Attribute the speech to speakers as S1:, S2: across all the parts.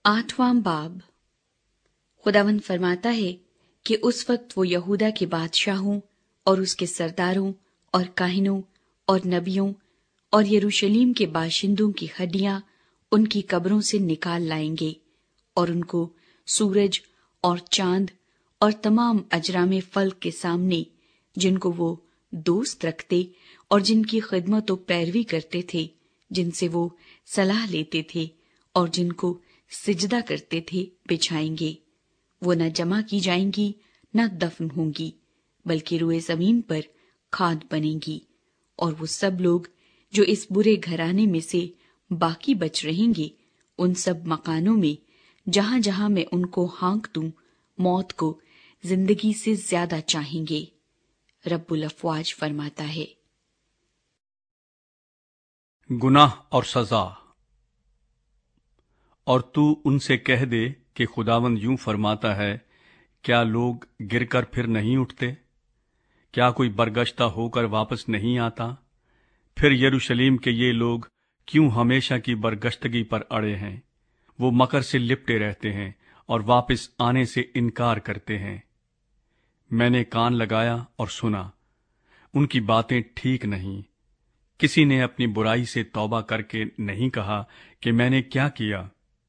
S1: 8वां बाब। खुदावंद फरमाता है कि उस वक्त वो यहूदा के बादशाहों और उसके सरदारों और काहिनों और नबियों और यरूशलेम के बाशिंदों की हड्डियां उनकी कब्रों से निकाल लाएंगे और उनको सूरज और चांद और तमाम अजरामे फल्क के सामने, जिनको वो दोस्त रखते और जिनकी खिदमत और पैरवी करते थे, जिनसे वो सलाह लेते थे और जिनको सिजदा करते थे, बिछाएंगे। वो न जमा की जाएंगी न दफन होंगी, बल्कि रुए जमीन पर खाद बनेंगी। और वो सब लोग जो इस बुरे घराने में से बाकी बच रहेंगे, उन सब मकानों में जहां जहां मैं उनको हाँक दूं, मौत को जिंदगी से ज्यादा चाहेंगे। रब्बुल अफ़वाज फरमाता है।
S2: गुनाह और सजा। और तू उनसे कह दे कि खुदावंद यूं फरमाता है, क्या लोग गिरकर फिर नहीं उठते? क्या कोई बरगश्ता होकर वापस नहीं आता? फिर यरूशलेम के ये लोग क्यों हमेशा की बरगश्तगी पर अड़े हैं? वो मकर से लिपटे रहते हैं और वापस आने से इनकार करते हैं। मैंने कान लगाया और सुना, उनकी बातें ठीक नहीं। किसी ने अपनी बुराई से तौबा करके नहीं कहा कि मैंने क्या किया।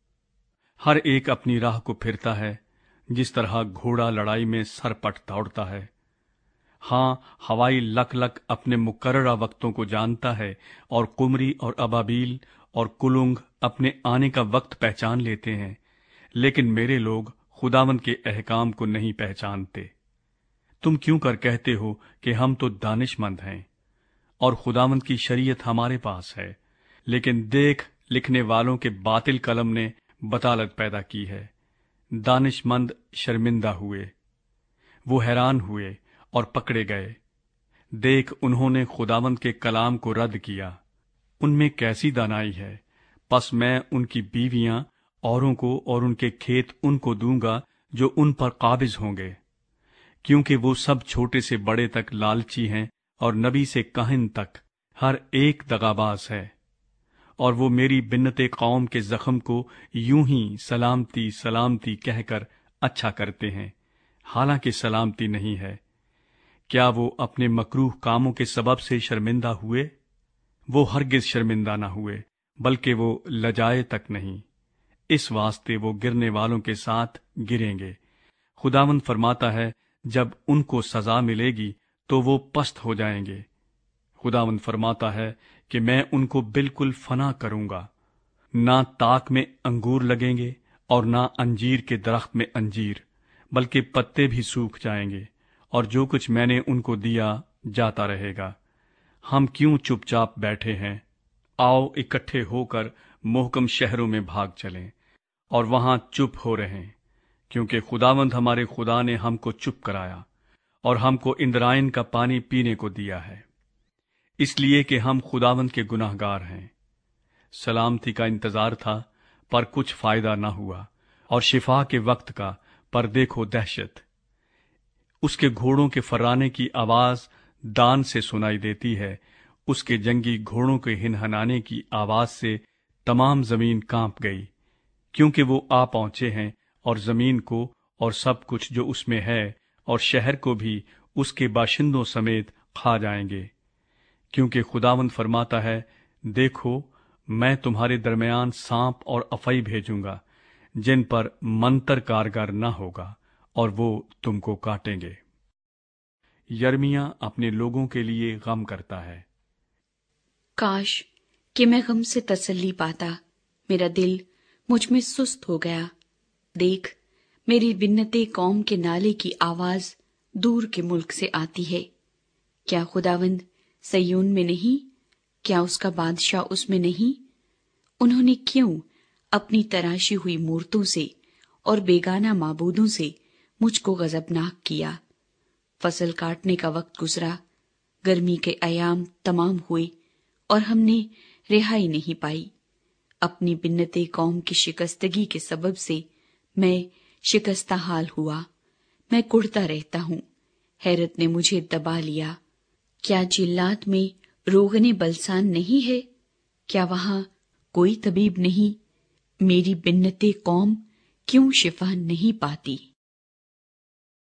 S2: हर एक अपनी राह को फिरता है, जिस तरह घोड़ा लड़ाई में सरपट दौड़ता है। हाँ, हवाई लक लक अपने मुकर्ररा वक्तों को जानता है, और कुमरी और अबाबील और कुलुंग अपने आने का वक्त पहचान लेते हैं, लेकिन मेरे लोग खुदावंद के अहकाम को नहीं पहचानते। तुम क्यों कर कहते हो कि हम तो दानिशमंद हैं और खुदावंद की शरीयत हमारे पास है, लेकिन देख, लिखने वालों के बातिल कलम ने बतालत पैदा की है। दानिशमंद शर्मिंदा हुए, वो हैरान हुए और पकड़े गए। देख, उन्होंने खुदावंद के कलाम को रद्द किया। उनमें कैसी दानाई है। बस मैं उनकी बीवियां औरों को और उनके खेत उनको दूंगा जो उन पर काबिज होंगे, क्योंकि वो सब छोटे से बड़े तक लालची हैं और नबी से काहिन तक हर एक दगाबाज है। और वो मेरी बिन्नते कौम के जख्म को यूं ही सलामती सलामती कहकर अच्छा करते हैं, हालांकि सलामती नहीं है। क्या वो अपने मकरूह कामों के सबब से शर्मिंदा हुए? वो हरगिज शर्मिंदा न हुए, बल्कि वो लजाए तक नहीं। इस वास्ते वो गिरने वालों के साथ गिरेंगे। खुदावंद फरमाता है, जब उनको सजा मिलेगी तो वो पस्त हो जाएंगे। खुदावंद फरमाता है कि मैं उनको बिल्कुल फना करूंगा। ना ताक में अंगूर लगेंगे और ना अंजीर के दरख्त में अंजीर, बल्कि पत्ते भी सूख जाएंगे, और जो कुछ मैंने उनको दिया जाता रहेगा। हम क्यों चुपचाप बैठे हैं? आओ इकट्ठे होकर मोहकम शहरों में भाग चलें और वहां चुप हो रहें, क्योंकि खुदावंद हमारे खुदा ने हमको चुप कराया और हमको इंद्रायन का पानी पीने को दिया है, इसलिए कि हम खुदावंद के गुनाहगार हैं। सलामती का इंतजार था, पर कुछ फायदा न हुआ, और शिफा के वक्त का, पर देखो दहशत। उसके घोड़ों के फर्राने की आवाज दान से सुनाई देती है, उसके जंगी घोड़ों के हिनहनाने की आवाज से तमाम जमीन कांप गई, क्योंकि वो आ पहुंचे हैं और जमीन को और सब कुछ जो उसमें है और शहर को भी उसके बाशिंदों समेत खा जाएंगे। क्योंकि खुदावंद फरमाता है, देखो, मैं तुम्हारे दरमियान सांप और अफई भेजूंगा, जिन पर मंतर कारगर न होगा, और वो तुमको काटेंगे। यर्मिया अपने लोगों के लिए गम करता है।
S1: काश कि मैं गम से तसल्ली पाता, मेरा दिल मुझ में सुस्त हो गया। देख, मेरी बिन्नते कौम के नाले की आवाज दूर के मुल्क से आती है। क्या खुदावंद सय्यून में नहीं? क्या उसका बादशाह उसमें नहीं? उन्होंने क्यों अपनी तराशी हुई मूर्तों से और बेगाना माबूदों से मुझको गजबनाक किया? फसल काटने का वक्त गुजरा, गर्मी के अयाम तमाम हुए और हमने रिहाई नहीं पाई। अपनी बिन्नते कौम की शिकस्तगी के सबब से मैं शिकस्ता हाल हुआ। मैं कुढ़ता रहता हूँ, हैरत ने मुझे दबा लिया। क्या जिल्लात में रोगने बलसान नहीं है? क्या वहां कोई तबीब नहीं? میری بنت قوم کیوں شفا نہیں پاتی؟